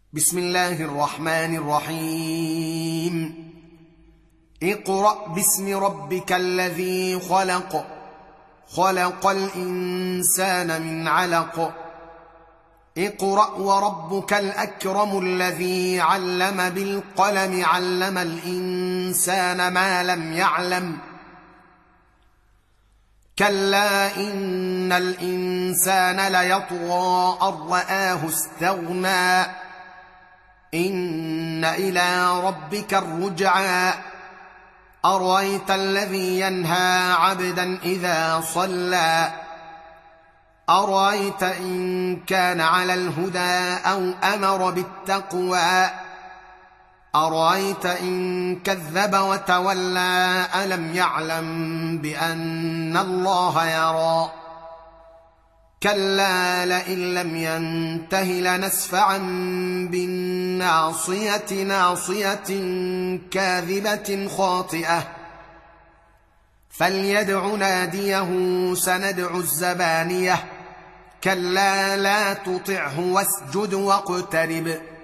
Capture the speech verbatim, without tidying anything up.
بسم الله الرحمن الرحيم. اقرأ باسم ربك الذي خلق خلق الإنسان من علق اقرأ وربك الأكرم الذي علم بالقلم علم الإنسان ما لم يعلم كلا إن الإنسان ليطغى أن رآه استغنى إن إلى ربك الرجعى أرأيت الذي ينهى عبدا إذا صلى أرأيت إن كان على الهدى أو أمر بالتقوى أرأيت إن كذب وتولى ألم يعلم بأن الله يرى كلا لئن لم ينته لنسفعا بالناصية ناصية كاذبة خاطئة فليدع ناديه سندع الزبانية كلا لا تطعه واسجد واقترب